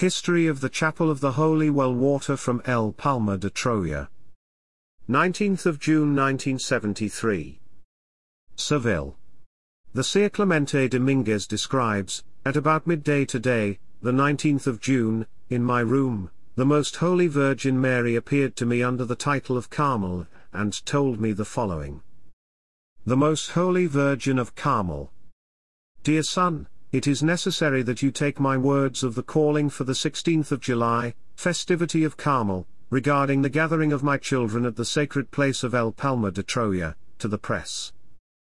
History of the Chapel of the Holy Well. Water from El Palmar de Troya. 19th of June 1973. Seville. The Seer Clemente Dominguez describes, at about midday today, the 19th of June, in my room, the Most Holy Virgin Mary appeared to me under the title of Carmel, and told me the following. The Most Holy Virgin of Carmel. Dear son, it is necessary that you take my words of the calling for the 16th of July, festivity of Carmel, regarding the gathering of my children at the sacred place of El Palmar de Troya, to the press.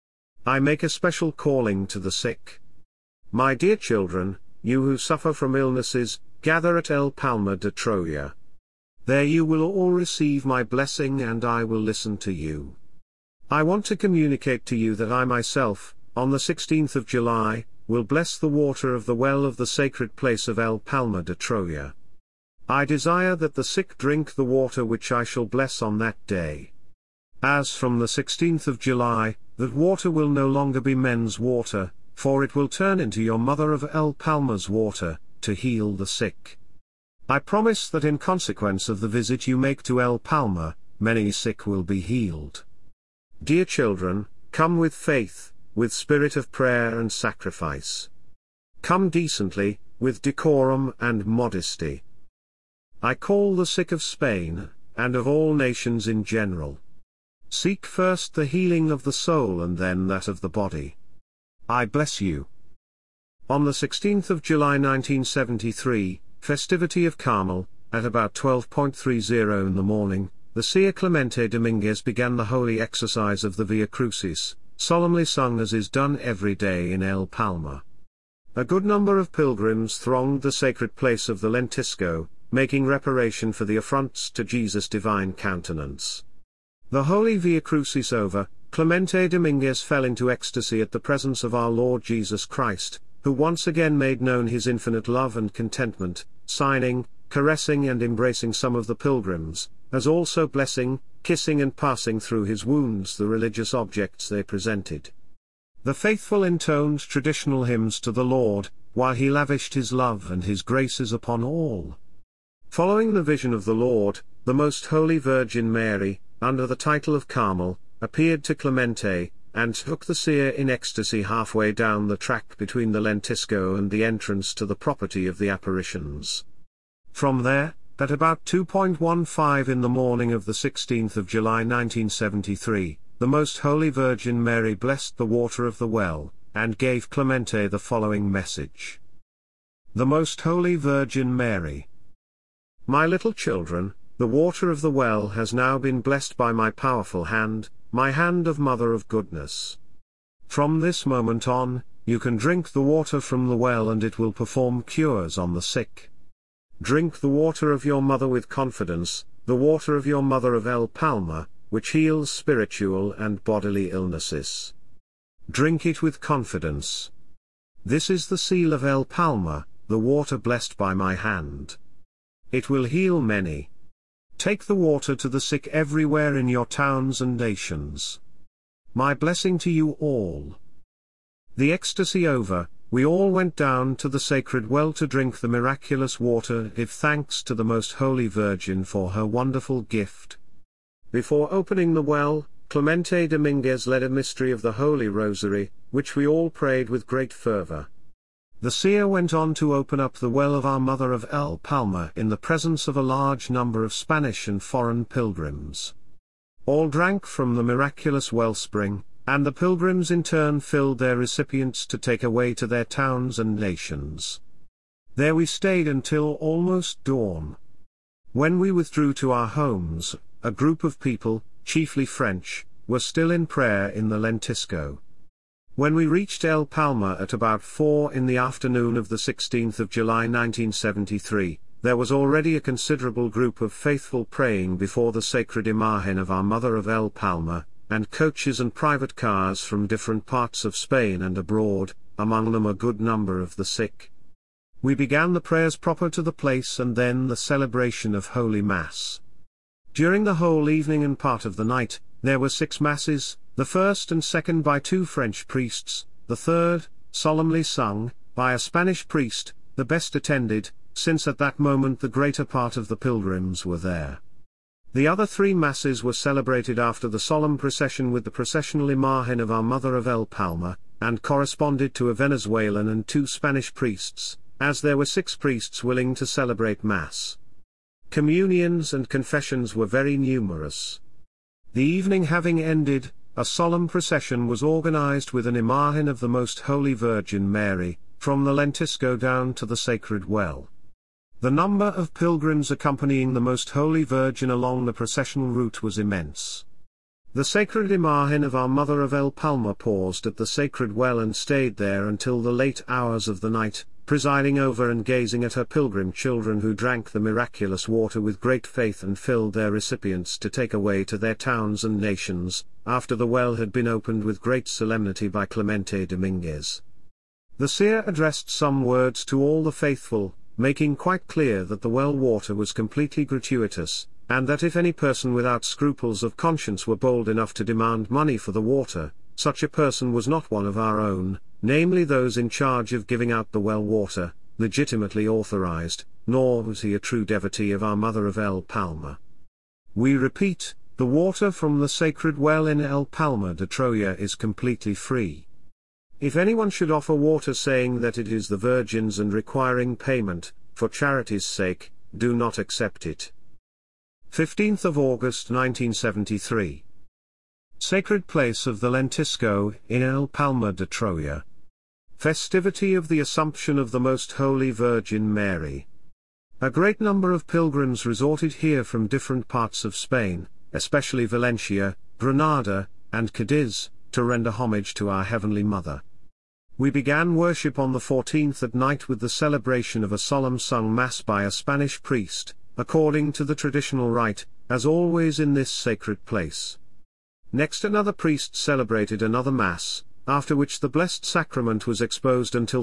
I make a special calling to the sick. My dear children, you who suffer from illnesses, gather at El Palmar de Troya. There you will all receive my blessing and I will listen to you. I want to communicate to you that I myself, on the 16th of July, will bless the water of the well of the sacred place of El Palmar de Troya. I desire that the sick drink the water which I shall bless on that day. As from the 16th of July, that water will no longer be men's water, for it will turn into your Mother of El Palmar's water, to heal the sick. I promise that in consequence of the visit you make to El Palmar, many sick will be healed. Dear children, come with faith, with spirit of prayer and sacrifice. Come decently, with decorum and modesty. I call the sick of Spain, and of all nations in general. Seek first the healing of the soul and then that of the body. I bless you. On the 16th of July 1973, festivity of Carmel, at about 12:30 in the morning, the Seer Clemente Dominguez began the holy exercise of the Via Crucis, solemnly sung as is done every day in El Palmar. A good number of pilgrims thronged the sacred place of the Lentisco, making reparation for the affronts to Jesus' divine countenance. The holy Via Crucis over, Clemente Dominguez fell into ecstasy at the presence of our Lord Jesus Christ, who once again made known his infinite love and contentment, signing, caressing and embracing some of the pilgrims, as also blessing, kissing and passing through his wounds the religious objects they presented. The faithful intoned traditional hymns to the Lord, while he lavished his love and his graces upon all. Following the vision of the Lord, the Most Holy Virgin Mary, under the title of Carmel, appeared to Clemente, and took the seer in ecstasy halfway down the track between the Lentisco and the entrance to the property of the apparitions. From there, at about 2:15 in the morning of the 16th of July 1973, the Most Holy Virgin Mary blessed the water of the well, and gave Clemente the following message. The Most Holy Virgin Mary. My little children, the water of the well has now been blessed by my powerful hand, my hand of Mother of Goodness. From this moment on, you can drink the water from the well and it will perform cures on the sick. Drink the water of your mother with confidence, the water of your Mother of El Palmar, which heals spiritual and bodily illnesses. Drink it with confidence. This is the seal of El Palmar, the water blessed by my hand. It will heal many. Take the water to the sick everywhere in your towns and nations. My blessing to you all. The ecstasy over, we all went down to the sacred well to drink the miraculous water, give thanks to the Most Holy Virgin for her wonderful gift. Before opening the well, Clemente Dominguez led a mystery of the Holy Rosary, which we all prayed with great fervor. The seer went on to open up the well of our Mother of El Palmar in the presence of a large number of Spanish and foreign pilgrims. All drank from the miraculous wellspring, and the pilgrims in turn filled their recipients to take away to their towns and nations. There we stayed until almost dawn. When we withdrew to our homes, a group of people, chiefly French, were still in prayer in the Lentisco. When we reached El Palmar at about 4 in the afternoon of the 16th of July 1973, there was already a considerable group of faithful praying before the sacred imagen of our Mother of El Palmar, and coaches and private cars from different parts of Spain and abroad, among them a good number of the sick. We began the prayers proper to the place and then the celebration of Holy Mass. During the whole evening and part of the night, there were 6 masses, the first and second by 2 French priests, the third, solemnly sung, by a Spanish priest, the best attended, since at that moment the greater part of the pilgrims were there. The other 3 masses were celebrated after the solemn procession with the processional Imagen of Our Mother of El Palmar, and corresponded to a Venezuelan and 2 Spanish priests, as there were 6 priests willing to celebrate Mass. Communions and confessions were very numerous. The evening having ended, a solemn procession was organized with an Imagen of the Most Holy Virgin Mary, from the Lentisco down to the Sacred Well. The number of pilgrims accompanying the Most Holy Virgin along the processional route was immense. The Sacred Imagen of Our Mother of El Palmar paused at the Sacred Well and stayed there until the late hours of the night, presiding over and gazing at her pilgrim children who drank the miraculous water with great faith and filled their recipients to take away to their towns and nations, after the well had been opened with great solemnity by Clemente Dominguez. The seer addressed some words to all the faithful, making quite clear that the well water was completely gratuitous, and that if any person without scruples of conscience were bold enough to demand money for the water, such a person was not one of our own, namely those in charge of giving out the well water, legitimately authorized, nor was he a true devotee of Our Mother of El Palmar. We repeat, the water from the sacred well in El Palmar de Troya is completely free. If anyone should offer water saying that it is the Virgin's and requiring payment, for charity's sake, do not accept it. 15th of August 1973. Sacred Place of the Lentisco, in El Palmar de Troya. Festivity of the Assumption of the Most Holy Virgin Mary. A great number of pilgrims resorted here from different parts of Spain, especially Valencia, Granada, and Cadiz, to render homage to our Heavenly Mother. We began worship on the 14th at night with the celebration of a solemn sung Mass by a Spanish priest, according to the traditional rite, as always in this sacred place. Next another priest celebrated another Mass, after which the Blessed Sacrament was exposed until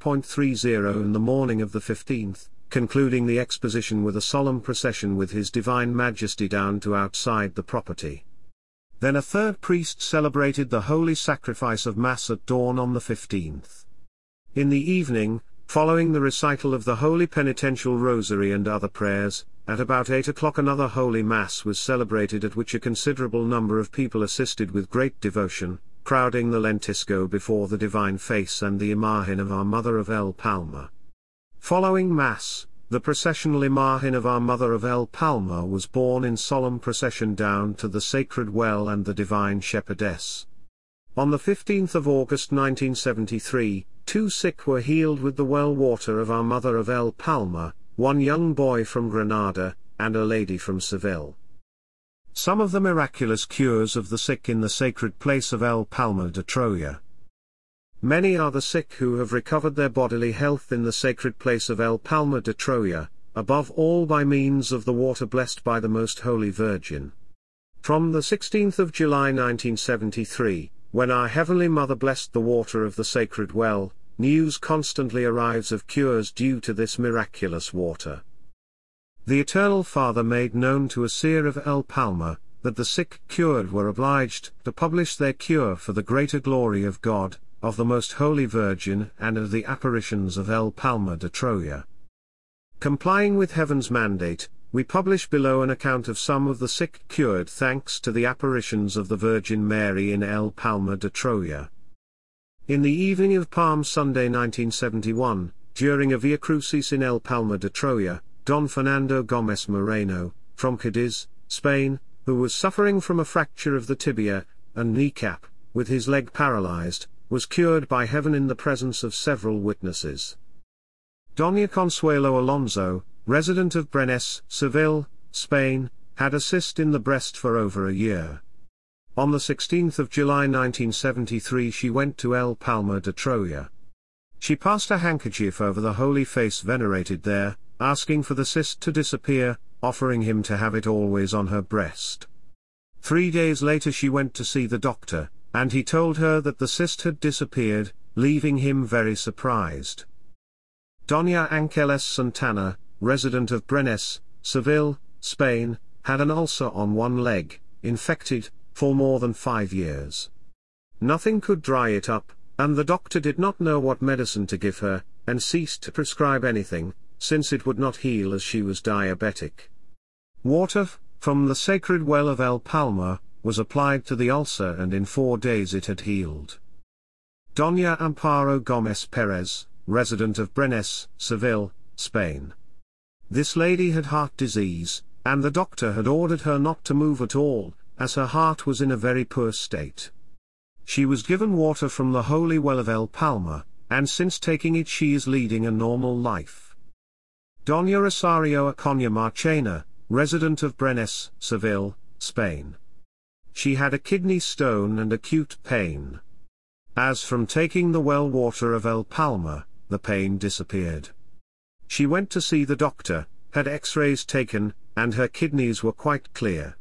5:30 in the morning of the 15th, concluding the exposition with a solemn procession with His Divine Majesty down to outside the property. Then a third priest celebrated the Holy Sacrifice of Mass at dawn on the 15th. In the evening, following the recital of the Holy Penitential Rosary and other prayers, at about 8 o'clock another Holy Mass was celebrated at which a considerable number of people assisted with great devotion, crowding the Lentisco before the Divine Face and the Imagen of Our Mother of El Palmar. Following Mass, the processional Imagen of Our Mother of El Palmar was borne in solemn procession down to the Sacred Well and the Divine Shepherdess. On the 15th of August 1973, 2 sick were healed with the well water of Our Mother of El Palmar, 1 young boy from Granada, and a lady from Seville. Some of the miraculous cures of the sick in the sacred place of El Palmar de Troya. Many are the sick who have recovered their bodily health in the sacred place of El Palmar de Troya, above all by means of the water blessed by the Most Holy Virgin. From the 16th of July 1973, when our Heavenly Mother blessed the water of the sacred well, news constantly arrives of cures due to this miraculous water. The Eternal Father made known to a seer of El Palmar, that the sick cured were obliged to publish their cure for the greater glory of God, of the Most Holy Virgin and of the apparitions of El Palmar de Troya. Complying with heaven's mandate, we publish below an account of some of the sick cured thanks to the apparitions of the Virgin Mary in El Palmar de Troya. In the evening of Palm Sunday 1971, during a Via Crucis in El Palmar de Troya, Don Fernando Gómez Moreno, from Cadiz, Spain, who was suffering from a fracture of the tibia and kneecap, with his leg paralyzed, was cured by heaven in the presence of several witnesses. Doña Consuelo Alonso, resident of Brenes, Seville, Spain, had a cyst in the breast for over a year. On the 16th of July 1973 she went to El Palmar de Troya. She passed a handkerchief over the holy face venerated there, asking for the cyst to disappear, offering him to have it always on her breast. 3 days later she went to see the doctor, and he told her that the cyst had disappeared, leaving him very surprised. Doña Ángeles Santana, resident of Brenes, Seville, Spain, had an ulcer on one leg, infected, for more than 5 years. Nothing could dry it up, and the doctor did not know what medicine to give her, and ceased to prescribe anything, since it would not heal as she was diabetic. Water from the sacred well of El Palmar was applied to the ulcer, and in 4 days it had healed. Doña Amparo Gómez Pérez, resident of Brenes, Seville, Spain. This lady had heart disease, and the doctor had ordered her not to move at all, as her heart was in a very poor state. She was given water from the holy well of El Palmar, and since taking it she is leading a normal life. Doña Rosario Acuña Marchena, resident of Brenes, Seville, Spain. She had a kidney stone and acute pain. As from taking the well water of El Palmar, the pain disappeared. She went to see the doctor, had X-rays taken, and her kidneys were quite clear.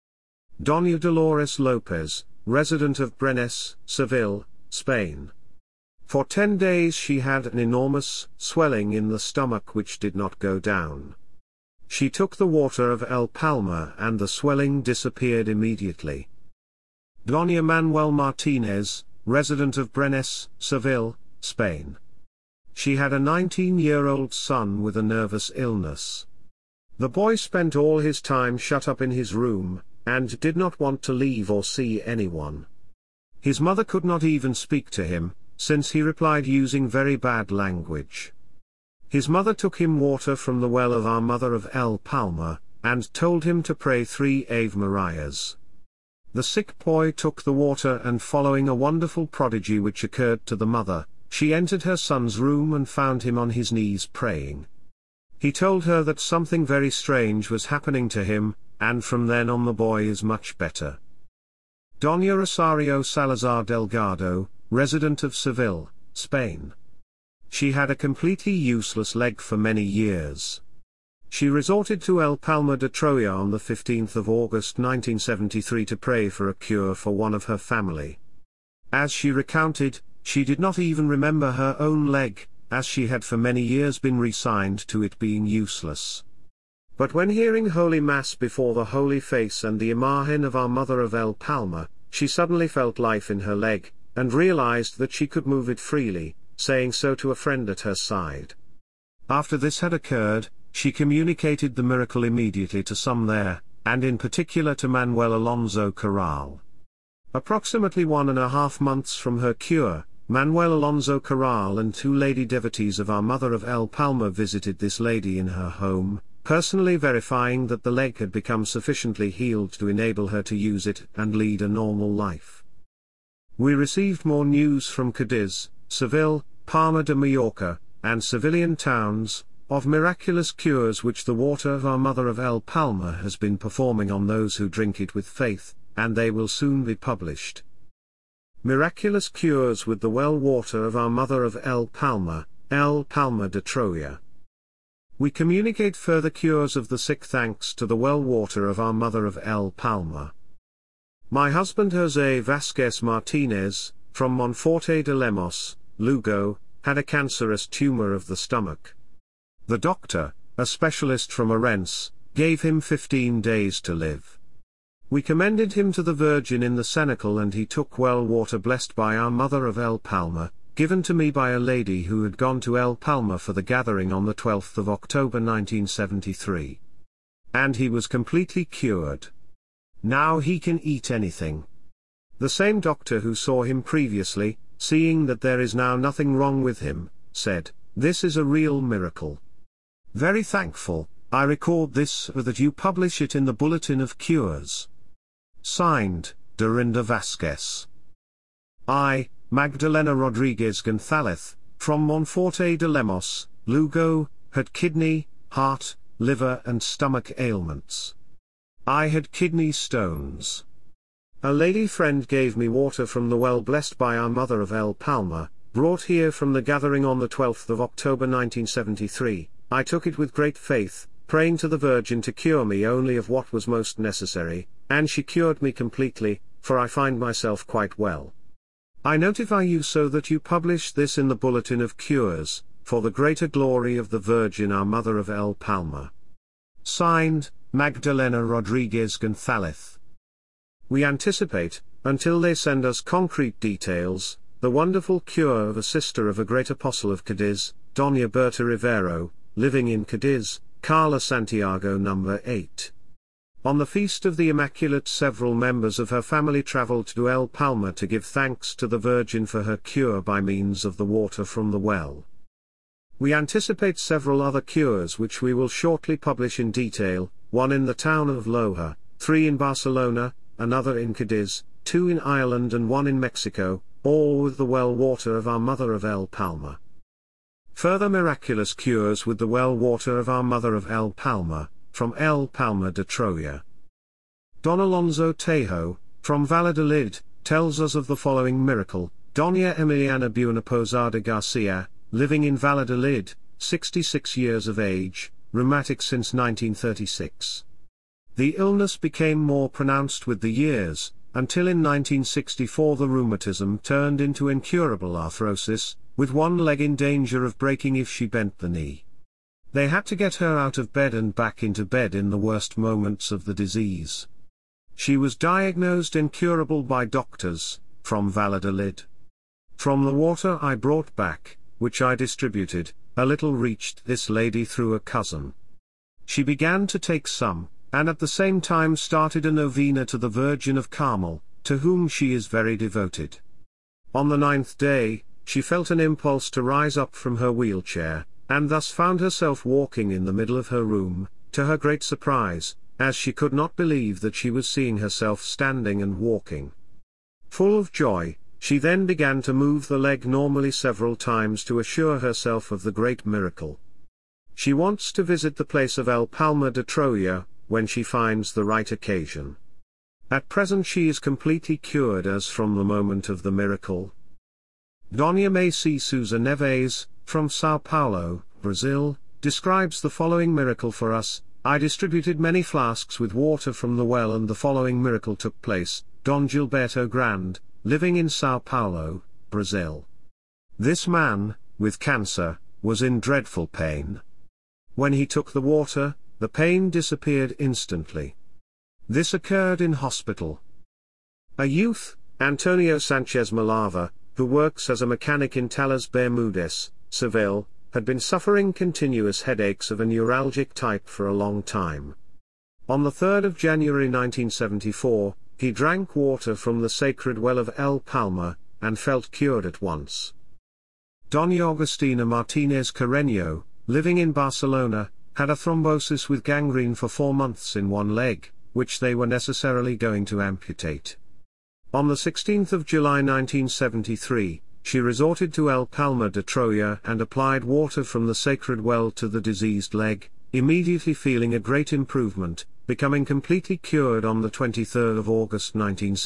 Doña Dolores Lopez, resident of Brenes, Seville, Spain. For 10 days she had an enormous swelling in the stomach which did not go down. She took the water of El Palmar and the swelling disappeared immediately. Doña Manuel Martinez, resident of Brenes, Seville, Spain. She had a 19-year-old son with a nervous illness. The boy spent all his time shut up in his room, and did not want to leave or see anyone. His mother could not even speak to him, since he replied using very bad language. His mother took him water from the well of Our Mother of El Palmar, and told him to pray 3 Ave Marias. The sick boy took the water, and following a wonderful prodigy which occurred to the mother, she entered her son's room and found him on his knees praying. He told her that something very strange was happening to him, and from then on the boy is much better. Doña Rosario Salazar Delgado, resident of Seville, Spain. She had a completely useless leg for many years. She resorted to El Palmar de Troya on the 15th of August 1973 to pray for a cure for one of her family. As she recounted, she did not even remember her own leg, as she had for many years been resigned to it being useless. But when hearing Holy Mass before the Holy Face and the Imagen of Our Mother of El Palmar, she suddenly felt life in her leg, and realized that she could move it freely, saying so to a friend at her side. After this had occurred, she communicated the miracle immediately to some there, and in particular to Manuel Alonso Corral. Approximately 1.5 months from her cure, Manuel Alonso Corral and 2 lady devotees of Our Mother of El Palmar visited this lady in her home, personally verifying that the leg had become sufficiently healed to enable her to use it and lead a normal life. We received more news from Cadiz, Seville, Palma de Mallorca, and Sevillian towns, of miraculous cures which the water of Our Mother of El Palmar has been performing on those who drink it with faith, and they will soon be published. Miraculous cures with the well water of Our Mother of El Palmar de Troya. We communicate further cures of the sick thanks to the well water of Our Mother of El Palmar. My husband José Vázquez Martínez, from Monforte de Lemos, Lugo, had a cancerous tumor of the stomach. The doctor, a specialist from Orense, gave him 15 days to live. We commended him to the Virgin in the cenacle, and he took well water blessed by Our Mother of El Palmar, given to me by a lady who had gone to El Palmar for the gathering on the 12th of October 1973. And he was completely cured. Now he can eat anything. The same doctor who saw him previously, seeing that there is now nothing wrong with him, said, "This is a real miracle." Very thankful, I record this so that you publish it in the Bulletin of Cures. Signed, Dorinda Vázquez. I, Magdalena Rodriguez González, from Monforte de Lemos, Lugo, had kidney, heart, liver and stomach ailments. I had kidney stones. A lady friend gave me water from the well blessed by Our Mother of El Palmar, brought here from the gathering on the 12th of October 1973. I took it with great faith, praying to the Virgin to cure me only of what was most necessary, and she cured me completely, for I find myself quite well. I notify you so that you publish this in the Bulletin of Cures, for the greater glory of the Virgin Our Mother of El Palmar. Signed, Magdalena Rodriguez González. We anticipate, until they send us concrete details, the wonderful cure of a sister of a great apostle of Cadiz, Doña Berta Rivero, living in Cadiz, Cala Santiago No. 8. On the Feast of the Immaculate, several members of her family traveled to El Palmar to give thanks to the Virgin for her cure by means of the water from the well. We anticipate several other cures which we will shortly publish in detail, one in the town of Loja, 3 in Barcelona, another in Cadiz, 2 in Ireland and 1 in Mexico, all with the well water of our Mother of El Palmar. Further miraculous cures with the well water of our Mother of El Palmar, from El Palmar de Troya. Don Alonso Tejo, from Valladolid, tells us of the following miracle. Doña Emiliana Buena Posada Garcia, living in Valladolid, 66 years of age, rheumatic since 1936. The illness became more pronounced with the years, until in 1964 the rheumatism turned into incurable arthrosis, with one leg in danger of breaking if she bent the knee. They had to get her out of bed and back into bed in the worst moments of the disease. She was diagnosed incurable by doctors, from Valladolid. From the water I brought back, which I distributed, a little reached this lady through a cousin. She began to take some, and at the same time started a novena to the Virgin of Carmel, to whom she is very devoted. On the 9th day, she felt an impulse to rise up from her wheelchair, and thus found herself walking in the middle of her room, to her great surprise, as she could not believe that she was seeing herself standing and walking. Full of joy, she then began to move the leg normally several times to assure herself of the great miracle. She wants to visit the place of El Palmar de Troya, when she finds the right occasion. At present she is completely cured as from the moment of the miracle. Doña Macy Sousa Neves, from Sao Paulo, Brazil, describes the following miracle for us. I distributed many flasks with water from the well and the following miracle took place. Don Gilberto Grande, living in Sao Paulo, Brazil. This man, with cancer, was in dreadful pain. When he took the water, the pain disappeared instantly. This occurred in hospital. A youth, Antonio Sanchez Malava, who works as a mechanic in Talas Bermúdez, Seville, had been suffering continuous headaches of a neuralgic type for a long time. On the 3rd of January 1974, he drank water from the sacred well of El Palmar, and felt cured at once. Doña Agustina Martínez Carreño, living in Barcelona, had a thrombosis with gangrene for 4 months in one leg, which they were necessarily going to amputate. On the 16th of July 1973, she resorted to El Palmar de Troya and applied water from the sacred well to the diseased leg, immediately feeling a great improvement, becoming completely cured on the 23rd of August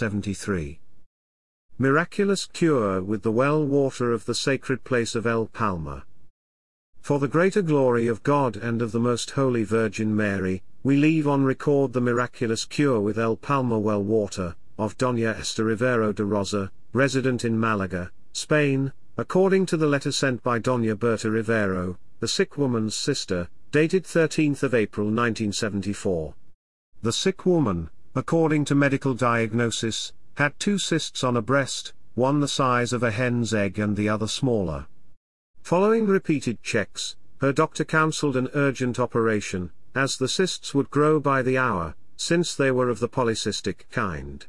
1973. Miraculous cure with the well water of the sacred place of El Palmar. For the greater glory of God and of the Most Holy Virgin Mary, we leave on record the miraculous cure with El Palmar well water, of Doña Esther Rivero de Rosa, resident in Malaga, Spain, according to the letter sent by Doña Berta Rivero, the sick woman's sister, dated 13th of April 1974. The sick woman, according to medical diagnosis, had 2 cysts on a breast, one the size of a hen's egg and the other smaller. Following repeated checks, her doctor counseled an urgent operation, as the cysts would grow by the hour, since they were of the polycystic kind.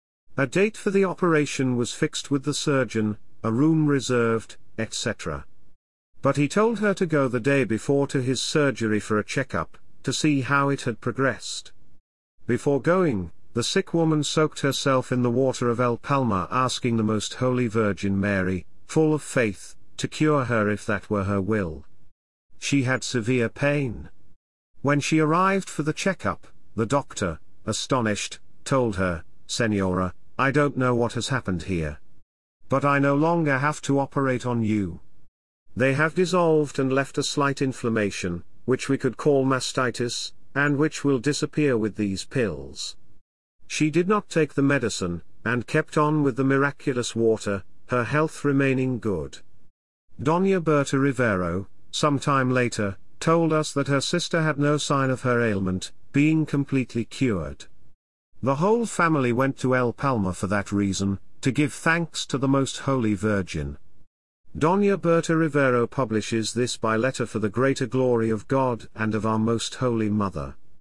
A date for the operation was fixed with the surgeon, a room reserved, etc. But he told her to go the day before to his surgery for a checkup, to see how it had progressed. Before going, the sick woman soaked herself in the water of El Palmar, asking the Most Holy Virgin Mary, full of faith, to cure her if that were her will. She had severe pain. When she arrived for the checkup, the doctor, astonished, told her, "Señora, I don't know what has happened here. But I no longer have to operate on you. They have dissolved and left a slight inflammation, which we could call mastitis, and which will disappear with these pills." She did not take the medicine, and kept on with the miraculous water, her health remaining good. Doña Berta Rivero, some time later, told us that her sister had no sign of her ailment, being completely cured. The whole family went to El Palmar for that reason, to give thanks to the Most Holy Virgin. Doña Berta Rivero publishes this by letter for the greater glory of God and of our most holy Mother.